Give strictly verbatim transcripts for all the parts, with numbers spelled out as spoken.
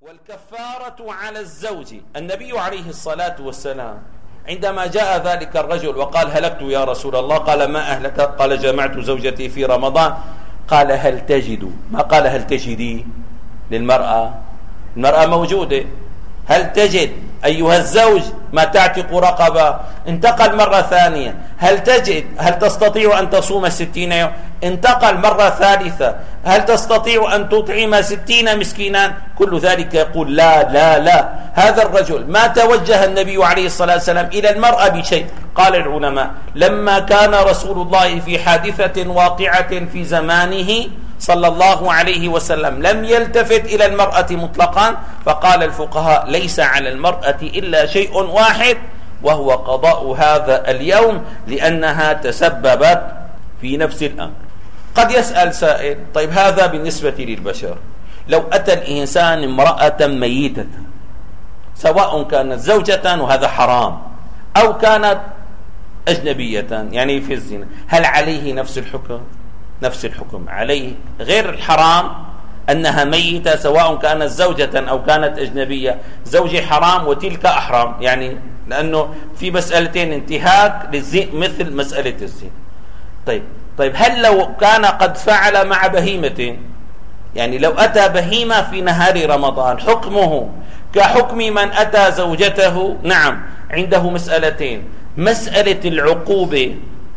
والكفارة على الزوج. النبي عليه الصلاة والسلام عندما جاء ذلك الرجل وقال هلكت يا رسول الله، قال ما أهلك؟ قال جمعت زوجتي في رمضان. قال هل تجد؟ ما قال هل تجدي للمرأة، المرأة موجودة، هل تجد أيها الزوج ما تعتق رقبة؟ انتقل مرة ثانية، هل تجد هل تستطيع أن تصوم ستين يوم؟ انتقل مرة ثالثة، هل تستطيع أن تطعم ستين مسكينا؟ كل ذلك يقول لا لا لا. هذا الرجل ما توجه النبي عليه الصلاة والسلام إلى المرأة بشيء. قال العلماء لما كان رسول الله في حادثة واقعة في زمانه صلى الله عليه وسلم لم يلتفت إلى المرأة مطلقا، فقال الفقهاء ليس على المرأة إلا شيء واحد وهو قضاء هذا اليوم لأنها تسببت في نفس الأمر. قد يسأل سائل طيب هذا بالنسبة للبشر، لو أتى الإنسان امرأة ميتة سواء كانت زوجة وهذا حرام أو كانت أجنبية يعني في الزنا، هل عليه نفس الحكم؟ نفس الحكم عليه، غير الحرام أنها ميتة سواء كانت زوجة أو كانت أجنبية. زوجي حرام وتلك أحرام، يعني لأنه في مسألتين انتهاك للزنا مثل مسألة الزنا. طيب طيب هل لو كان قد فعل مع بهيمة، يعني لو أتى بهيمة في نهار رمضان حكمه كحكم من أتى زوجته؟ نعم، عنده مسألتين. مسألة العقوبة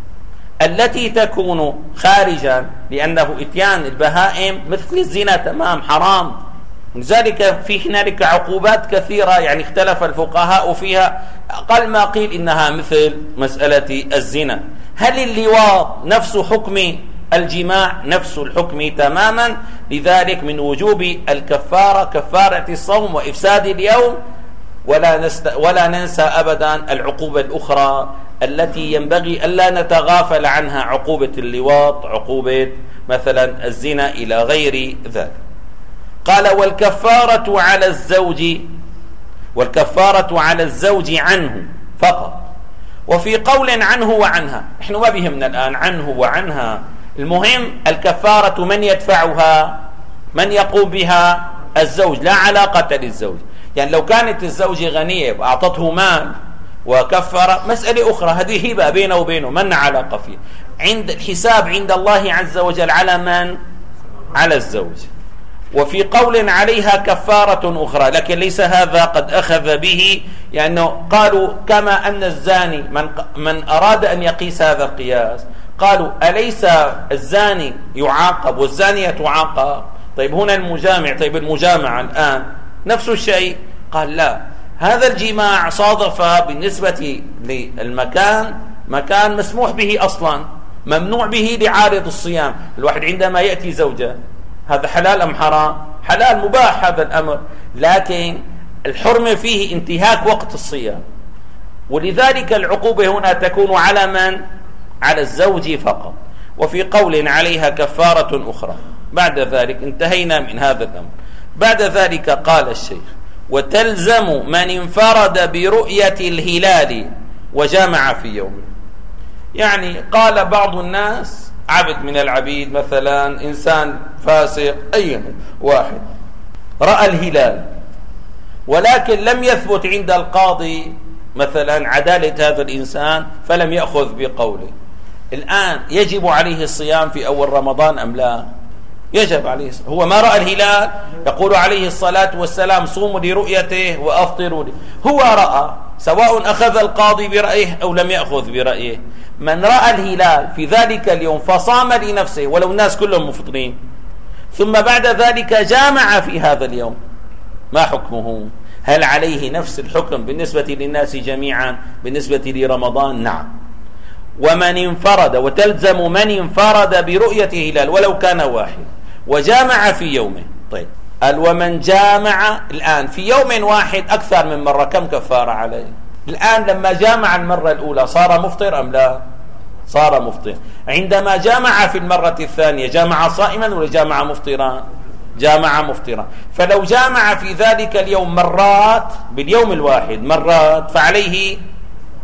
التي تكون خارجا، لأنه إتيان البهائم مثل الزنا تمام حرام، لذلك في هنالك عقوبات كثيرة يعني اختلف الفقهاء فيها، أقل ما قيل إنها مثل مسألة الزنا. هل اللواط نفس حكم الجماع؟ نفس الحكم تماما، لذلك من وجوب الكفارة كفارة الصوم وإفساد اليوم، ولا, نست... ولا ننسى أبدا العقوبة الأخرى التي ينبغي ألا نتغافل عنها، عقوبة اللواط، عقوبة مثلا الزنا إلى غير ذلك. قال والكفارة على الزوج، والكفارة على الزوج عنه فقط. وفي قول عنه وعنها، نحن ما بيهمنا الآن عنه وعنها، المهم الكفارة من يدفعها؟ من يقوم بها؟ الزوج، لا علاقة للزوج. يعني لو كانت الزوجة غنية وأعطته مال وكفر مسألة أخرى، هذه هبة بينه وبينه من علاقة فيه. عند الحساب عند الله عز وجل على من؟ على الزوج. وفي قول عليها كفارة أخرى، لكن ليس هذا قد أخذ به، لأنه يعني قالوا كما أن الزاني من, من أراد أن يقيس هذا القياس قالوا أليس الزاني يعاقب والزانية تعاقب؟ طيب هنا المجامع، طيب المجامعة الآن نفس الشيء. قال لا، هذا الجماع صادف بالنسبة للمكان مكان مسموح به أصلا، ممنوع به لعارض الصيام. الواحد عندما يأتي زوجة هذا حلال أم حرام؟ حلال مباح هذا الأمر، لكن الحرمة فيه انتهاك وقت الصيام، ولذلك العقوبة هنا تكون على من؟ على الزوج فقط. وفي قول عليها كفارة أخرى. بعد ذلك انتهينا من هذا الأمر. بعد ذلك قال الشيخ وتلزم من انفرد برؤية الهلال وجامع في يومه. يعني قال بعض الناس عبد من العبيد مثلا، إنسان فاسق، أي واحد رأى الهلال ولكن لم يثبت عند القاضي مثلا عدالة هذا الإنسان فلم يأخذ بقوله. الآن يجب عليه الصيام في أول رمضان أم لا؟ يجب عليه الصيام. هو ما رأى الهلال، يقول عليه الصلاة والسلام صوموا لرؤيته وأفطروا لي. هو رأى، سواء أخذ القاضي برأيه أو لم يأخذ برأيه. من رأى الهلال في ذلك اليوم فصام لنفسه ولو الناس كلهم مفطرين، ثم بعد ذلك جامع في هذا اليوم، ما حكمه؟ هل عليه نفس الحكم بالنسبة للناس جميعا بالنسبة لرمضان؟ نعم. ومن انفرد، وتلزم من انفرد برؤية هلال ولو كان واحد وجامع في يومه. طيب قال ومن جامع الآن في يوم واحد أكثر من مرة، كم كفارة عليه؟ الآن لما جامع المرة الأولى صار مفطر أم لا؟ صار مفطر. عندما جامع في المرة الثانية جامع صائما ولا جامع مفطرا؟ جامع مفطرا. فلو جامع في ذلك اليوم مرات باليوم الواحد مرات فعليه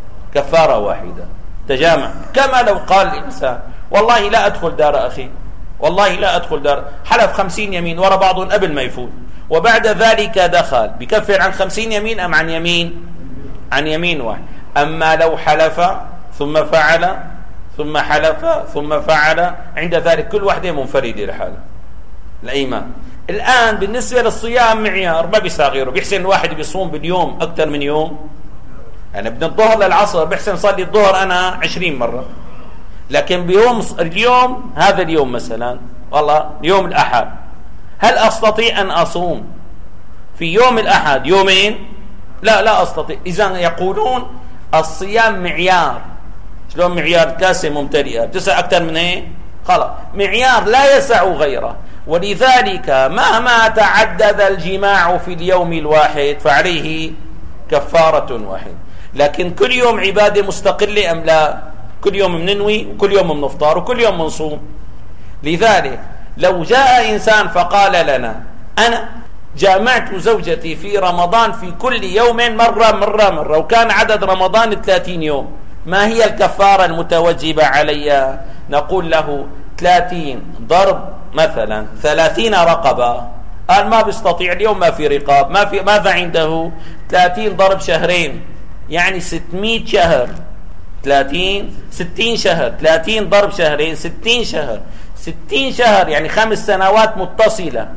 كفارة واحدة، تجامع. كما لو قال الإنسان والله لا أدخل دار أخي، والله لا أدخل دار، حلف خمسين يمين ورا بعضهم قبل ما يفوت، وبعد ذلك دخل، بكفر عن خمسين يمين أم عن يمين؟ عن يمين واحد. أما لو حلف ثم فعل ثم حلف ثم فعل، عند ذلك كل واحدة منفردة لحالها الأيمان. الآن بالنسبة للصيام معيار ما بيساغيره، بيحسن الواحد بيصوم باليوم أكثر من يوم، يعني من الظهر للعصر بيحسن صلي الظهر أنا عشرين مرة، لكن بيوم اليوم هذا اليوم مثلا والله يوم الأحد، هل أستطيع أن أصوم في يوم الأحد يومين؟ لا لا أستطيع. إذن يقولون الصيام معيار. شلون معيار؟ كاسة ممتلئة تسع أكثر من هيك خلاص، معيار لا يسع غيره. ولذلك مهما تعدد الجماع في اليوم الواحد فعليه كفارة واحدة. لكن كل يوم عبادة مستقلة أم لا؟ كل يوم مننوي وكل يوم منفطر وكل يوم منصوم. لذلك لو جاء إنسان فقال لنا أنا جامعت زوجتي في رمضان في كل يوم مرة مرة مرة وكان عدد رمضان ثلاثين يوم، ما هي الكفارة المتوجبة علي؟ نقول له ثلاثين ضرب مثلا ثلاثين رقبة. قال ما بيستطيع اليوم، ما في رقاب، ما في، ماذا عنده؟ ثلاثين ضرب شهرين يعني ستمائة شهر، ثلاثين ستين شهر، ثلاثين ضرب شهرين ستين شهر، ستين شهر يعني خمس سنوات متصلة،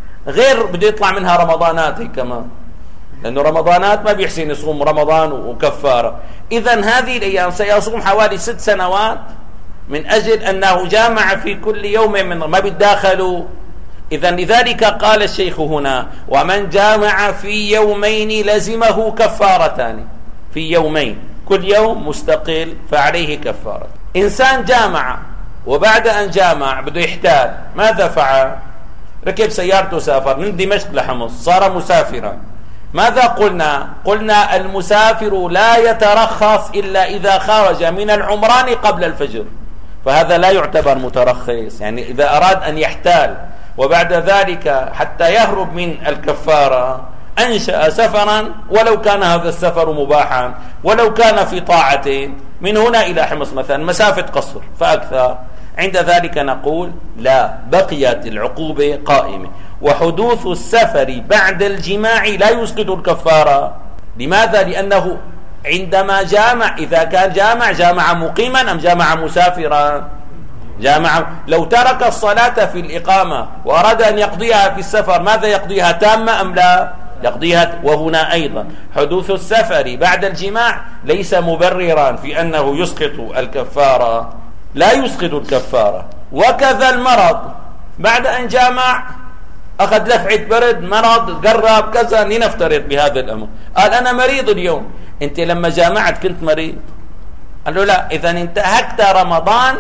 غير بده يطلع منها رمضانات هي كمان، لأنه رمضانات ما بيحسن يصوم رمضان وكفارة. إذن هذه الأيام سيصوم حوالي ست سنوات من أجل أنه جامع في كل يوم من ما بيتداخلوا. إذن لذلك قال الشيخ هنا ومن جامع في يومين لزمه كفارتان، في يومين كل يوم مستقل فعليه كفارة. إنسان جامع وبعد أن جامع بده يحتال، ماذا فعل؟ ركب سيارته سافر من دمشق لحمص، صار مسافرا. ماذا قلنا؟ قلنا المسافر لا يترخص إلا إذا خرج من العمران قبل الفجر، فهذا لا يعتبر مترخص. يعني إذا أراد أن يحتال وبعد ذلك حتى يهرب من الكفارة أنشأ سفرا، ولو كان هذا السفر مباحا ولو كان في طاعة، من هنا إلى حمص مثلا مسافة قصر فأكثر، عند ذلك نقول لا، بقيت العقوبة قائمة. وحدوث السفر بعد الجماع لا يسقط الكفارة. لماذا؟ لأنه عندما جامع، إذا كان جامع جامع مقيما أم جامع مسافرا؟ جامع. لو ترك الصلاة في الإقامة وأراد أن يقضيها في السفر ماذا يقضيها؟ تامة أم لا؟ يقضيها. وهنا أيضا حدوث السفر بعد الجماع ليس مبررا في أنه يسقط الكفارة، لا يسقط الكفارة. وكذا المرض، بعد أن جامع أخذ لفعة برد، مرض، قرب كذا، لنفترض بهذا الأمر، قال أنا مريض اليوم. أنت لما جامعت كنت مريض؟ قال له لا. إذا انتهكت رمضان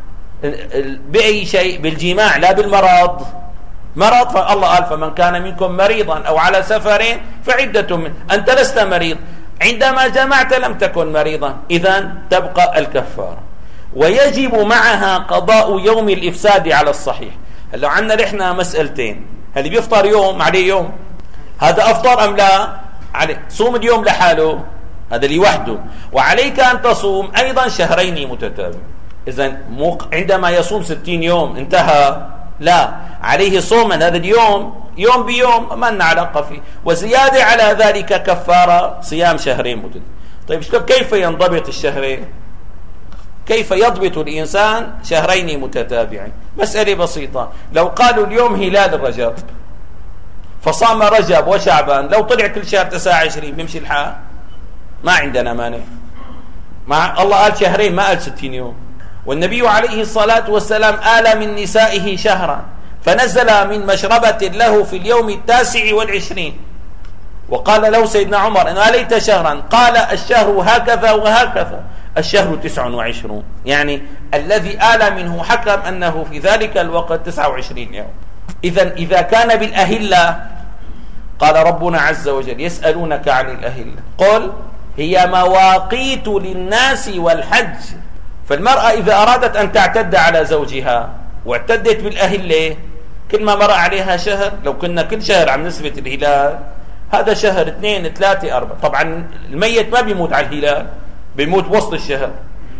بأي شيء؟ بالجماع لا بالمرض. مرض فالله قال فمن كان منكم مريضا أو على سفر فعدة من. أنت لست مريض، عندما جمعت لم تكن مريضا، إذا تبقى الكفارة. ويجب معها قضاء يوم الإفساد على الصحيح. هلا عندنا نحن مسألتين، اللي بيفطر يوم عليه يوم، هذا أفطر أم لا؟ عليه. صوم اليوم لحاله، هذا اللي وحده. وعليك أن تصوم أيضا شهرين متتابعين. إذن عندما يصوم ستين يوم انتهى؟ لا، عليه صوم هذا اليوم يوم بيوم، ما لنا علاقة فيه. وزيادة على ذلك كفارة صيام شهرين متتابعين. طيب كيف ينضبط الشهرين؟ كيف يضبط الإنسان شهرين متتابعين؟ مسألة بسيطة. لو قالوا اليوم هلال رجب فصام رجب وشعبان، لو طلع كل شهر تسعة وعشرين بيمشي الحال؟ ما عندنا مانع. مع الله قال شهرين ما قال ستين يوم. والنبي عليه الصلاة والسلام آل من نسائه شهرا فنزل من مشربة له في اليوم التاسع والعشرين، وقال له سيدنا عمر إن آليت شهرا، قال الشهر هكذا وهكذا، الشهر تسع وعشرون. يعني الذي آل منه حكم أنه في ذلك الوقت تسعة وعشرين يوم. إذن إذا كان بالأهلة، قال ربنا عز وجل يسألونك عن الأهلة قل هي مواقيت للناس والحج. فالمرأة إذا أرادت أن تعتد على زوجها واعتدت بالأهلة، كل ما مر عليها شهر، لو كنا كل شهر عم نثبت الهلال، هذا شهر اثنين ثلاثة أربعة. طبعا الميت ما بيموت على الهلال، بيموت وسط الشهر.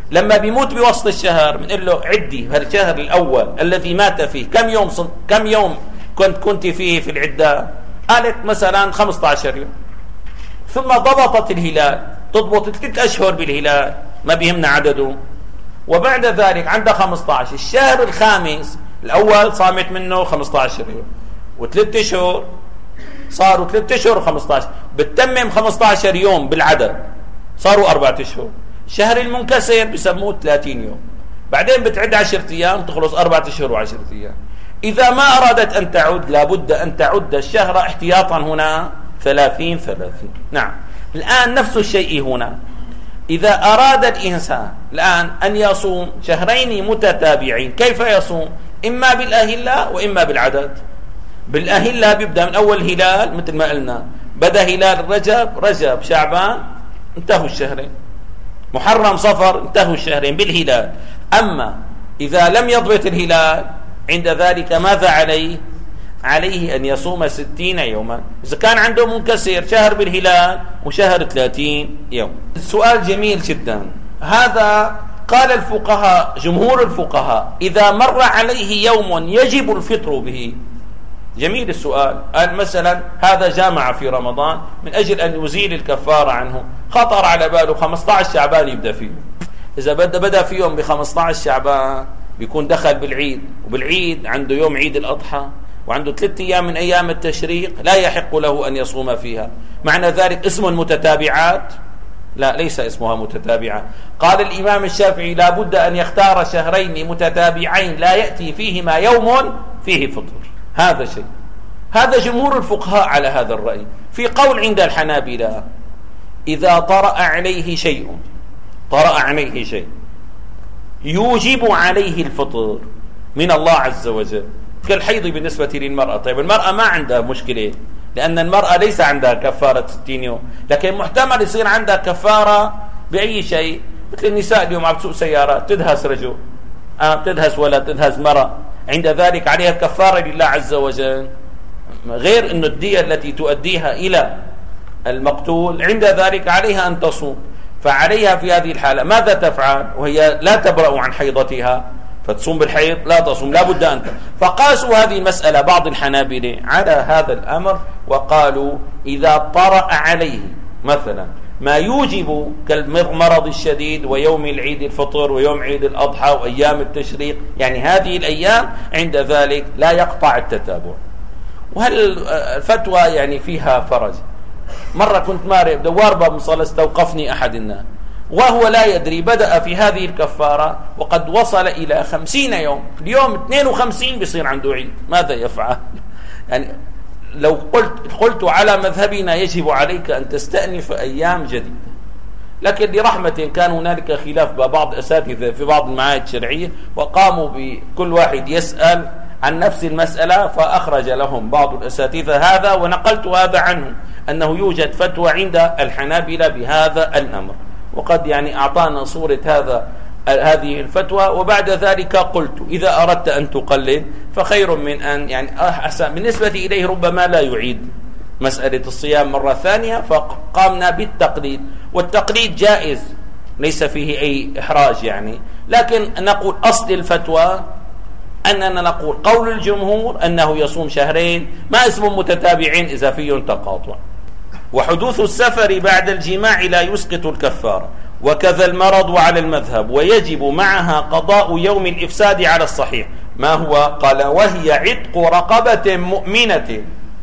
لما بيموت بوسط الشهر بنقول له عدي هالشهر الأول الذي مات فيه كم يوم صن... كم يوم كنت كنت فيه في العدة؟ قالت مثلا خمسة عشر يوم، ثم ضبطت الهلال، تضبط ثلاث أشهر بالهلال ما بيهمنا عدده، وبعد ذلك عندها خمسة عشر. الشهر الخامس الأول صامت منه خمسة عشر يوم، وثلاث أشهر صاروا ثلاث أشهر وخمسة عشر، بتتمم خمسة عشر يوم بالعدد صاروا أربعة أشهر. الشهر المنكسر بسموه ثلاثين يوم، بعدين بتعد عشرة أيام تخلص أربعة أشهر وعشرة أيام. إذا ما أرادت أن تعد لابد أن تعد الشهر احتياطا هنا ثلاثين ثلاثين. نعم. الآن نفس الشيء هنا، إذا أراد الإنسان الآن أن يصوم شهرين متتابعين كيف يصوم؟ إما بالأهلة وإما بالعدد. بالأهلة بيبدأ من أول هلال مثل ما قلنا، بدأ هلال رجب رجب شعبان انتهوا الشهرين، محرم صفر انتهوا الشهرين بالهلال. أما إذا لم يضبط الهلال عند ذلك ماذا عليه؟ عليه أن يصوم ستين يوما إذا كان عنده منكسر شهر بالهلال وشهر ثلاثين يوم. السؤال جميل جدا هذا. قال الفقهاء جمهور الفقهاء إذا مر عليه يوم يجب الفطر به. جميل السؤال. قال مثلا هذا جامع في رمضان من أجل أن يزيل الكفارة عنه، خطر على باله خمسة عشر شعبان يبدأ فيه. إذا بدأ بدأ في يوم ب خمسة عشر شعبان بيكون دخل بالعيد، وبالعيد عنده يوم عيد الأضحى وعنده ثلاثة أيام من أيام التشريق لا يحق له أن يصوم فيها. معنى ذلك اسم المتتابعات؟ لا، ليس اسمها متتابعة. قال الإمام الشافعي لا بد أن يختار شهرين متتابعين لا يأتي فيهما يوم فيه فطر. هذا شيء. هذا جمهور الفقهاء على هذا الرأي. في قول عند الحنابلة إذا طرأ عليه شيء طرأ عليه شيء يوجب عليه الفطر من الله عز وجل كالحيض بالنسبة للمرأة. طيب المرأة ما عندها مشكلة لأن المرأة ليس عندها كفارة ستين يوم، لكن محتمل يصير عندها كفارة بأي شيء، مثل النساء اليوم عم تسوق سيارة تدهس رجل آه تدهس ولا تدهس مرأة، عند ذلك عليها كفارة لله عز وجل، غير أن الدية التي تؤديها إلى المقتول عند ذلك عليها أن تصوم. فعليها في هذه الحالة ماذا تفعل وهي لا تبرأ عن حيضتها؟ فتصوم بالحيض؟ لا تصوم، لا بد أن. فقاسوا هذه المسألة بعض الحنابلة على هذا الأمر وقالوا إذا طرأ عليه مثلا ما يوجب كالمرض الشديد ويوم العيد الفطر ويوم عيد الأضحى وأيام التشريق، يعني هذه الأيام عند ذلك لا يقطع التتابع. وهل الفتوى يعني فيها فرج؟ مرة كنت ماري دوار باب مصلى استوقفني أحد الناس وهو لا يدري، بدأ في هذه الكفارة وقد وصل إلى خمسين يوم، اليوم اثنين وخمسين بيصير عنده عيد، ماذا يفعل؟ يعني لو قلت قلت على مذهبنا يجب عليك أن تستأنف أيام جديدة، لكن لرحمة كان هنالك خلاف ببعض أساتذة في بعض المعاهد الشرعية وقاموا بكل واحد يسأل عن نفس المسألة، فأخرج لهم بعض الأساتذة هذا ونقلت هذا عنه أنه يوجد فتوى عند الحنابلة بهذا الأمر، وقد يعني أعطانا صورة هذا هذه الفتوى. وبعد ذلك قلت إذا أردت أن تقلد فخير من أن يعني أحسن بالنسبة إليه ربما لا يعيد مسألة الصيام مرة ثانية، فقامنا بالتقليد، والتقليد جائز ليس فيه أي إحراج يعني، لكن نقول أصل الفتوى أننا نقول قول الجمهور أنه يصوم شهرين ما اسم متتابعين إذا فيه تقاطع. وحدوث السفر بعد الجماع لا يسقط الكفارة، وكذا المرض على المذهب، ويجب معها قضاء يوم الإفساد على الصحيح. ما هو؟ قال وهي عتق رقبة مؤمنة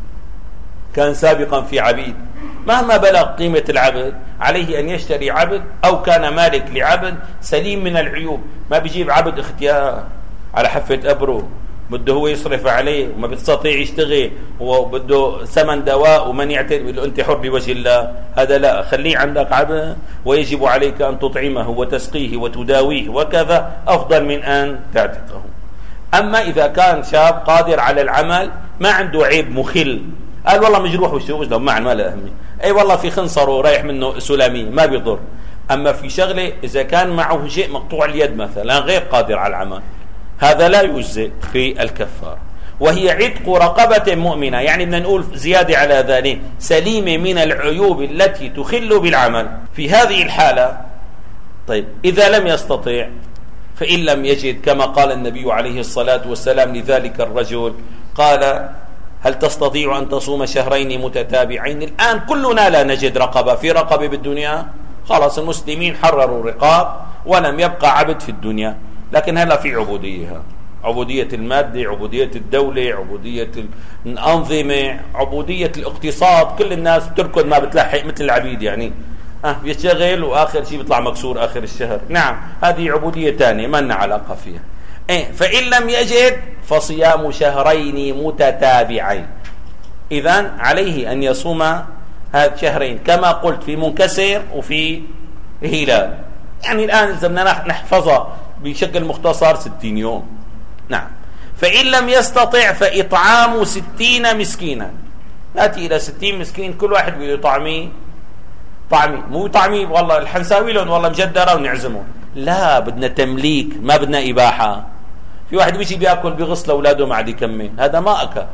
كان سابقا في عبيد، مهما بلغ قيمة العبد عليه أن يشتري عبد أو كان مالك لعبد سليم من العيوب. ما بيجيب عبد اختيار على حفة أبره بده هو يصرف عليه وما بيستطيع يشتغل وبده ثمن دواء ومن يعترف له أنت حر بوجه الله، هذا لا، خليه عندك عبد ويجب عليك أن تطعمه وتسقيه وتداويه وكذا، أفضل من أن تعتقه. أما إذا كان شاب قادر على العمل ما عنده عيب مخل، قال والله مجروح وشو لو معا ما له أهمية، أي والله في خنصر ورايح منه سلامية ما بيضر. أما في شغلة إذا كان معه شيء مقطوع اليد مثلا غير قادر على العمل هذا لا يجزئ في الكفار. وهي عتق رقبة مؤمنة، يعني بدنا نقول زيادة على ذلك سليمة من العيوب التي تخل بالعمل. في هذه الحالة طيب إذا لم يستطع، فإن لم يجد كما قال النبي عليه الصلاة والسلام لذلك الرجل، قال هل تستطيع أن تصوم شهرين متتابعين؟ الآن كلنا لا نجد رقبة، في رقبة بالدنيا؟ خلاص المسلمين حرروا رقاب ولم يبقى عبد في الدنيا، لكن هلا في عبودية، عبودية المادة، عبودية الدولة، عبودية الأنظمة، عبودية الاقتصاد. كل الناس بتركض ما بتلحق مثل العبيد، يعني أه بيشتغل وآخر شيء بيطلع مكسور آخر الشهر. نعم هذه عبودية ثانية ما لنا علاقة فيها. إيه فإن لم يجد فصيام شهرين متتابعين. إذن عليه أن يصوم هذا شهرين كما قلت، في منكسر وفي هلال. يعني الآن إذا بدنا نحفظها بشكل مختصر ستين يوم. نعم. فإن لم يستطع فإطعام ستين مسكينا. نأتي إلى ستين مسكين، كل واحد بده طعميه طعمي، مو طعمي والله الحنساوي لهم والله مجدرة ونعزمهم، لا بدنا تمليك، ما بدنا إباحة. في واحد بيجي بياكل بغسل أولاده ما عاد يكمل، هذا ما أكل.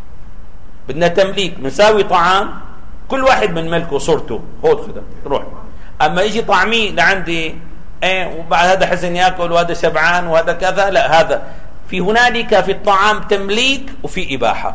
بدنا تمليك، بنساوي طعام كل واحد من ملكه صورته، خذ خذ روح. أما يجي طعمي لعندي ايه وبعد هذا حزن ياكل وهذا شبعان وهذا كذا، لا، هذا في هنالك في الطعام تمليك وفي إباحة.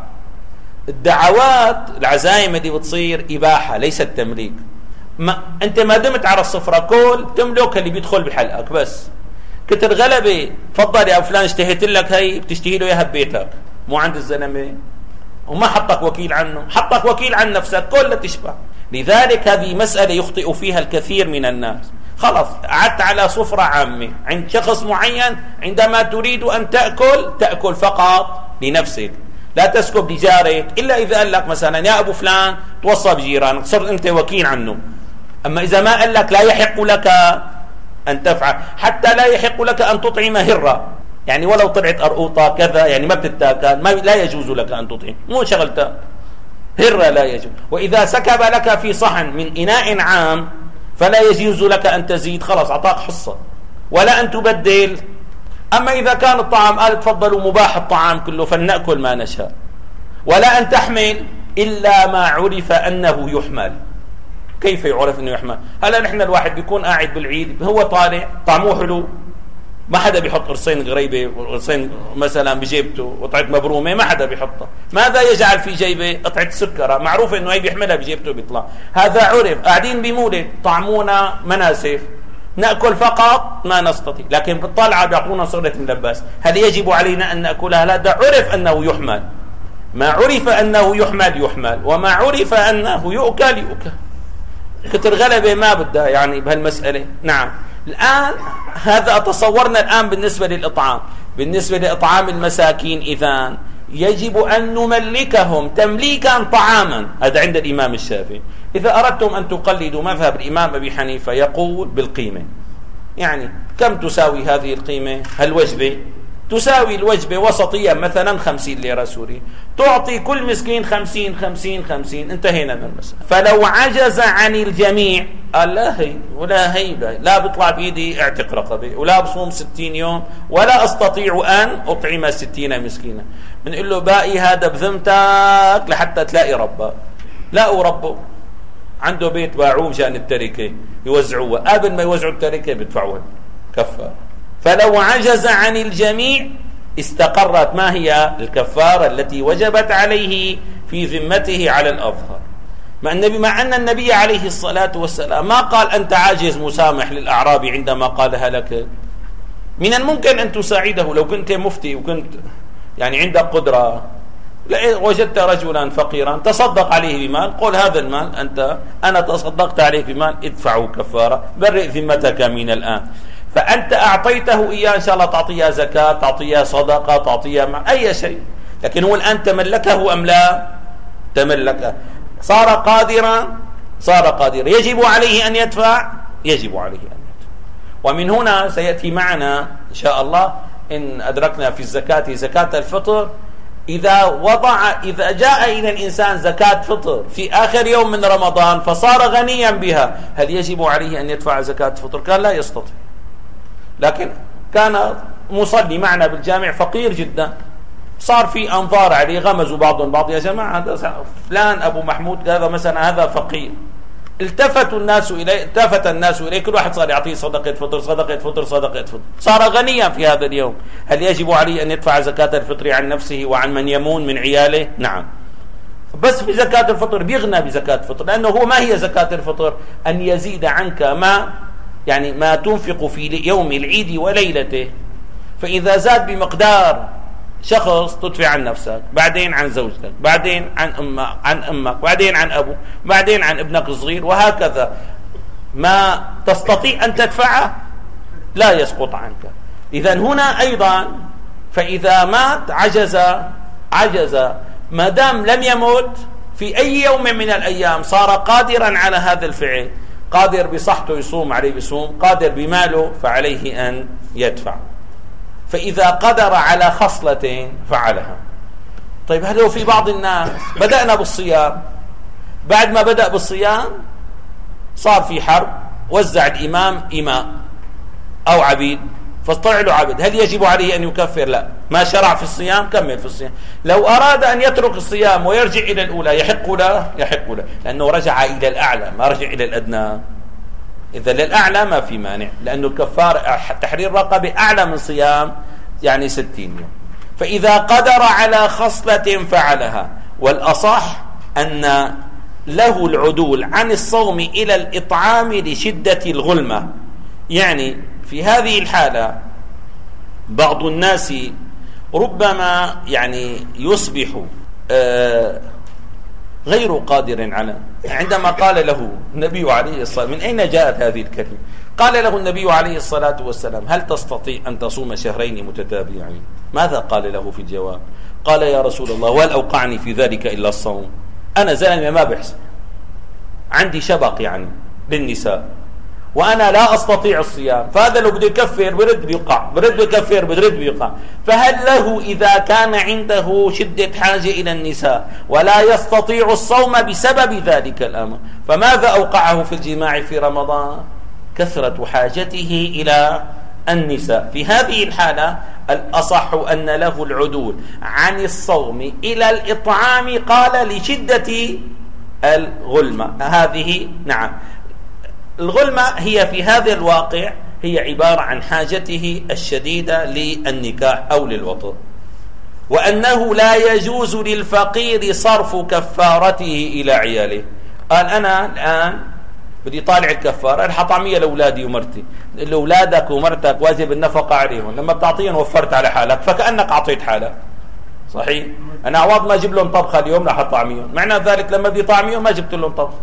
الدعوات العزايم اللي بتصير إباحة ليست تمليك. ما انت ما دمت على الصفرة كل تملك اللي بيدخل بحلقك بس. كتر غلبة تفضل يا فلان اشتهيت لك هي، بتشتهي له اياها ببيتك مو عند الزلمة، وما حطك وكيل عنه، حطك وكيل عن نفسك كلها تشبع. لذلك هذه مسألة يخطئ فيها الكثير من الناس. خلاص قعدت على صفرة عامة عند شخص معين، عندما تريد أن تأكل تأكل فقط لنفسك، لا تسكب لجارك، إلا إذا قال لك مثلا يا أبو فلان توصى بجيرانك صرت أنت وكيل عنه. أما إذا ما قال لك لا يحق لك أن تفعل، حتى لا يحق لك أن تطعم هرة، يعني ولو طلعت أرقوطة كذا يعني ما بتتاكل، ما لا يجوز لك أن تطعم، مو شغلتها هرة لا يجوز. وإذا سكب لك في صحن من إناء عام فلا يجوز لك أن تزيد، خلاص أعطاك حصة، ولا أن تبدل. أما إذا كان الطعام قال تفضلوا مباح الطعام كله فلنأكل ما نشاء، ولا أن تحمل إلا ما عرف أنه يحمل. كيف يعرف أنه يحمل؟ هلا نحن الواحد بيكون قاعد بالعيد هو طالع طعمه حلو، ما حدا بيحط قرصين غريبة قرصين مثلا بجيبته، قطعة مبرومة ما حدا بيحطها. ماذا يجعل في جيبه؟ قطعة سكرة، معروف أنه هي بيحملها بجيبته بيطلع. هذا عرف. قاعدين بمولد طعمونا مناسف، نأكل فقط ما نستطيع، لكن بالطلعة بيعطونا صورة ملبس، هل يجب علينا أن نأكلها؟ لا، ده عرف أنه يحمل. ما عرف أنه يحمل يحمل، وما عرف أنه يؤكل يؤكل. كتر غلبة ما بدها يعني بهالمسألة. نعم. الآن هذا تصورنا الآن بالنسبة للإطعام. بالنسبة لإطعام المساكين إذن يجب أن نملكهم تمليكا طعاما، هذا عند الإمام الشافعي. إذا أردتم أن تقلدوا مذهب الإمام أبي حنيفة يقول بالقيمة، يعني كم تساوي هذه القيمة؟ هالوجبة تساوي الوجبة وسطيا مثلا خمسين ليرة سوري، تعطي كل مسكين خمسين خمسين خمسين، انتهينا من المسألة. فلو عجز عن الجميع قال لا هي ولا هي، لا بيطلع بيدي اعتق رقبة، ولا بصوم ستين يوم، ولا أستطيع أن أطعم ستين مسكينة. بنقول له باقي هذا بذمتك لحتى تلاقي ربك. لاقوا ربه عنده بيت باعوه مشان التركة يوزعوها، قبل ما يوزعوا التركة بيدفعوها كفار. فلو عجز عن الجميع استقرت ما هي الكفارة التي وجبت عليه في ذمته على الأظهر. مع النبي مع أن النبي عليه الصلاة والسلام ما قال أنت عاجز مسامح للأعرابي عندما قالها لك. من الممكن أن تساعده لو كنت مفتي وكنت يعني عندك قدرة، وجدت رجلا فقيرا تصدق عليه بمال، قل هذا المال أنت أنا تصدقت عليه بمال ادفعه كفارة، برئ ذمتك من الآن. فأنت أعطيته إياه إن شاء الله تعطيه زكاة، تعطيه صدقة، تعطيه مع أي شيء، لكن هو الآن تملكه أم لا؟ تملكه، صار قادرا صار قادرا يجب عليه أن يدفع، يجب عليه أن يدفع. ومن هنا سيأتي معنا إن شاء الله إن أدركنا في الزكاة زكاة الفطر، إذا وضع إذا جاء إلى الإنسان زكاة فطر في آخر يوم من رمضان فصار غنيا بها، هل يجب عليه أن يدفع زكاة فطر؟ كان لا يستطيع، لكن كان مصلي معنا بالجامع فقير جدا، صار في أنظار عليه، غمزوا بعضهم بعض، يا جماعة هذا فلان أبو محمود هذا مثلا هذا فقير، التفتوا الناس إليه التفت الناس إليه، كل واحد صار يعطيه صدقة فطر صدقة فطر صدقة فطر، صار غنيا في هذا اليوم. هل يجب عليه أن يدفع زكاة الفطر عن نفسه وعن من يمون من عياله؟ نعم، بس في زكاة الفطر بيغنى بزكاة الفطر، لأنه هو ما هي زكاة الفطر؟ أن يزيد عنك ما يعني ما تنفق في يوم العيد وليلته، فإذا زاد بمقدار شخص تدفع عن نفسك، بعدين عن زوجتك، بعدين عن أمك عن أمك بعدين عن أبوك، بعدين عن ابنك الصغير، وهكذا. ما تستطيع أن تدفعه لا يسقط عنك. إذن هنا أيضا فإذا مات عجز عجز ما دام لم يمت في أي يوم من الأيام، صار قادرا على هذا الفعل، قادر بصحته يصوم عليه يصوم، قادر بماله فعليه أن يدفع. فإذا قدر على خصلة فعلها. طيب هل هو في بعض الناس بدأنا بالصيام، بعد ما بدأ بالصيام صار في حرب، وزع الإمام إماء أو عبيد فاطلع له عبد، هل يجب عليه أن يكفر؟ لا، ما شرع في الصيام كمل في الصيام. لو أراد أن يترك الصيام ويرجع إلى الأولى يحق له يحق له، لأنه رجع إلى الأعلى ما رجع إلى الأدنى. إذا للأعلى ما في مانع، لأنه الكفار تحرير رقبة أعلى من صيام يعني ستين يوم. فإذا قدر على خصلة فعلها، والأصح أن له العدول عن الصوم إلى الإطعام لشدة الغلمة. يعني في هذه الحالة بعض الناس ربما يعني يصبح آه غير قادر على، عندما قال له النبي عليه الصلاة من أين جاءت هذه الكلمة؟ قال له النبي عليه الصلاة والسلام هل تستطيع أن تصوم شهرين متتابعين؟ ماذا قال له في الجواب؟ قال يا رسول الله وهل أوقعني في ذلك إلا الصوم؟ أنا زلمة ما بحسن، عندي شبق يعني بالنساء، وأنا لا أستطيع الصيام، فهذا لو بده يكفر برد بيقع، برد بيكفر برد بيقع. فهل له إذا كان عنده شدة حاجة إلى النساء ولا يستطيع الصوم بسبب ذلك الأمر، فماذا أوقعه في الجماع في رمضان؟ كثرة حاجته إلى النساء. في هذه الحالة الأصح أن له العدول عن الصوم إلى الإطعام، قال لشدة الغلمة. هذه نعم الغلمة هي في هذا الواقع هي عبارة عن حاجته الشديدة للنكاح أو للوطء، وأنه لا يجوز للفقير صرف كفارته إلى عياله. قال أنا الآن بدي طالع الكفارة، رح طعمية لأولادي ومرتي، لأولادك ومرتك واجب النفقة عليهم، لما بتعطيهم وفرت على حالك، فكأنك أعطيت حالك. صحيح؟ أنا عوض ما أجيب لهم طبخة اليوم رح أطعميهم، معنى ذلك لما بدي طعميهم ما جبت لهم طبخة،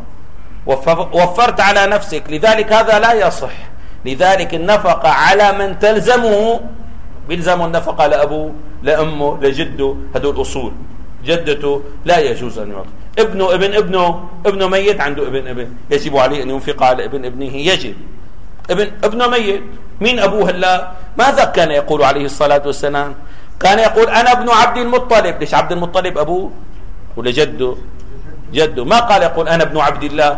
وفرت على نفسك. لذلك هذا لا يصح. لذلك النفقة على من تلزمه، بيلزمه النفقة لأبوه لأمه لجده، هدول أصول. جدته لا يجوز أن يعطي. ابنه ابن ابنه ابنه ميت عنده ابن ابن يجب عليه أن ينفق على ابن ابنه، يجب. ابن ابنه ميت، مين أبوه هلا؟ ماذا كان يقول عليه الصلاة والسلام؟ كان يقول أنا ابن عبد المطلب. ليش عبد المطلب أبوه ولا جده؟ جده. ما قال يقول أنا ابن عبد الله.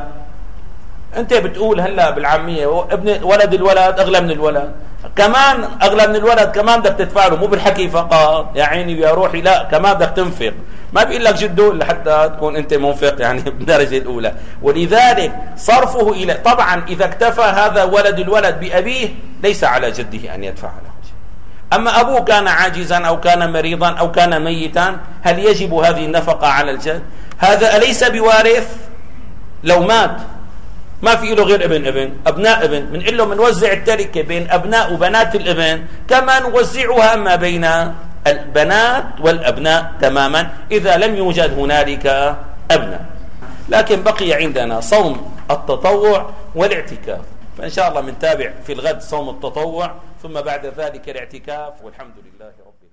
أنت بتقول هلا بالعامية ابن ولد الولد أغلى من الولد، كمان أغلى من الولد، كمان بدك تدفع له، مو بالحكي فقط يا عيني يا روحي، لا كمان بدك تنفق. ما بيقول لك جده لحتى تكون أنت منفق يعني بالدرجة الأولى. ولذلك صرفه إلى، طبعا إذا اكتفى هذا ولد الولد بأبيه ليس على جده أن يدفع له. أما أبوه كان عاجزا أو كان مريضا أو كان ميتا، هل يجب هذه النفقة على الجد؟ هذا أليس بوارث؟ لو مات ما في له غير ابن ابن أبناء ابن، بنقول له بنوزع التركة بين أبناء وبنات الابن كما نوزعها ما بين البنات والأبناء تماما إذا لم يوجد هنالك أبناء. لكن بقي عندنا صوم التطوع والاعتكاف، فإن شاء الله بنتابع في الغد صوم التطوع ثم بعد ذلك الاعتكاف، والحمد لله رب